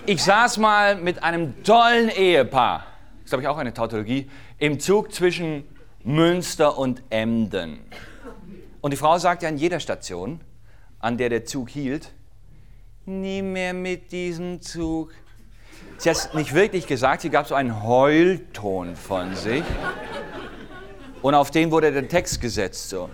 Ich saß mal mit einem tollen Ehepaar, das ist glaube ich auch eine Tautologie, im Zug zwischen Münster und Emden. Und die Frau sagte an jeder Station, an der der Zug hielt, nie mehr mit diesem Zug. Sie hat es nicht wirklich gesagt, sie gab so einen Heulton von sich. Und auf den wurde der Text gesetzt, so.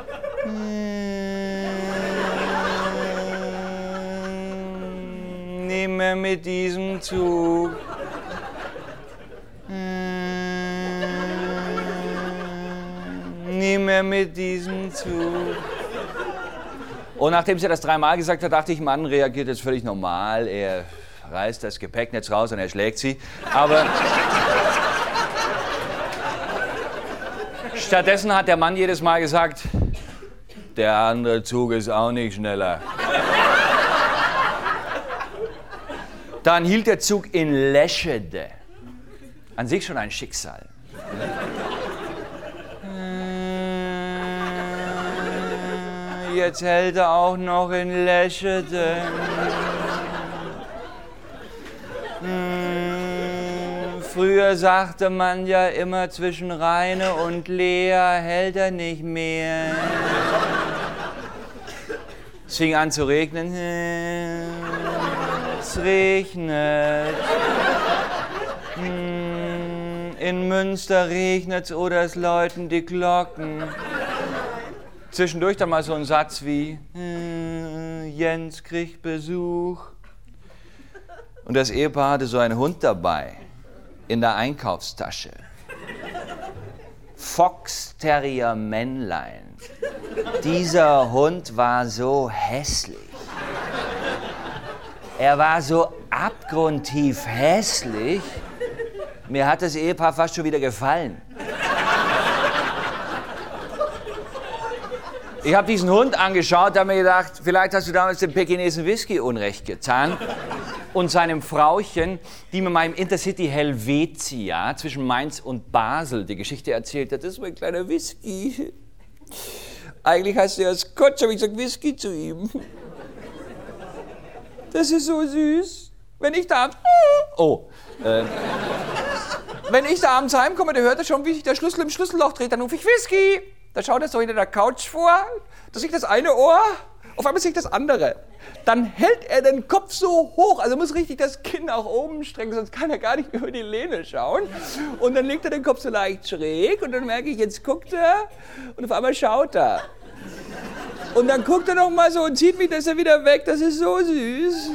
Nie mehr mit diesem Zug. Nie mehr mit diesem Zug. Und nachdem sie das 3-mal gesagt hat, dachte ich, Mann reagiert jetzt völlig normal. Er reißt das Gepäcknetz raus und er schlägt sie. Aber stattdessen hat der Mann jedes Mal gesagt, der andere Zug ist auch nicht schneller. Dann hielt der Zug in Leschede. An sich schon ein Schicksal. Jetzt hält er auch noch in Leschede. Früher sagte man ja immer, zwischen Rheine und Leer hält er nicht mehr. Es fing an zu regnen. Es regnet. In Münster regnet's oder es läuten die Glocken. Zwischendurch dann mal so ein Satz wie Jens kriegt Besuch. Und das Ehepaar hatte so einen Hund dabei, in der Einkaufstasche. Fox Terrier Männlein. Dieser Hund war so hässlich. Er war so abgrundtief hässlich. Mir hat das Ehepaar fast schon wieder gefallen. Ich habe diesen Hund angeschaut, habe mir gedacht, vielleicht hast du damals dem Pekinesen Whisky Unrecht getan und seinem Frauchen, die mir mal im Intercity Helvetia zwischen Mainz und Basel die Geschichte erzählt hat. Das ist mein kleiner Whisky. Eigentlich heißt er Scotch, aber ich sag Whisky zu ihm. Das ist so süß. Wenn ich da abends heimkomme, dann hört er schon, wie sich der Schlüssel im Schlüsselloch dreht, dann rufe ich Whisky. Da schaut er so hinter der Couch vor, da sehe ich das eine Ohr, auf einmal sehe ich das andere. Dann hält er den Kopf so hoch, also muss richtig das Kinn nach oben strecken, sonst kann er gar nicht über die Lehne schauen. Und dann legt er den Kopf so leicht schräg und dann merke ich, jetzt guckt er und auf einmal schaut er. Und dann guckt er noch mal so und zieht mich, dann ist er wieder weg, das ist so süß.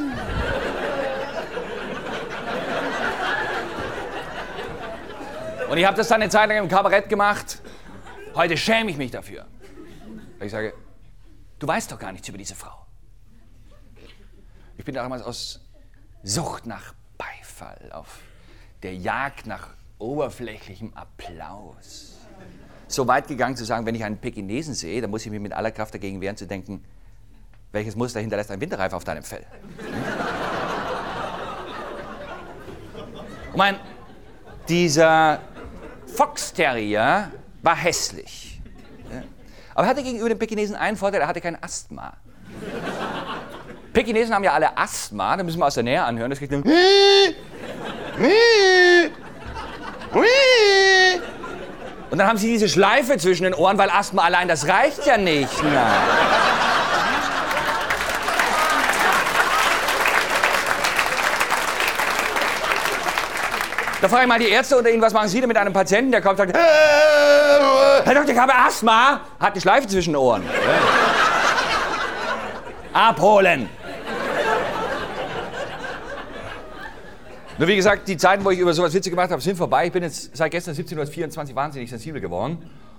Und ich habe das dann eine Zeit lang im Kabarett gemacht. Heute schäme ich mich dafür. Ich sage, du weißt doch gar nichts über diese Frau. Ich bin damals aus Sucht nach Beifall, auf der Jagd nach oberflächlichem Applaus, so weit gegangen zu sagen, wenn ich einen Pekinesen sehe, dann muss ich mich mit aller Kraft dagegen wehren zu denken, welches Muster hinterlässt ein Winterreifen auf deinem Fell? Und dieser Fox Terrier war hässlich. Aber er hatte gegenüber dem Pekinesen einen Vorteil, er hatte kein Asthma. Pekinesen haben ja alle Asthma, da müssen wir aus der Nähe anhören, das kriegt dann und dann haben sie diese Schleife zwischen den Ohren, weil Asthma allein, das reicht ja nicht. Na. Da frage ich mal die Ärzte unter Ihnen, was machen Sie denn mit einem Patienten, der kommt und sagt, Herr Doktor, ich habe Asthma, hat eine Schleife zwischen den Ohren. Abholen! Nur wie gesagt, die Zeiten, wo ich über sowas Witze gemacht habe, sind vorbei. Ich bin jetzt seit gestern 17:24 Uhr wahnsinnig sensibel geworden.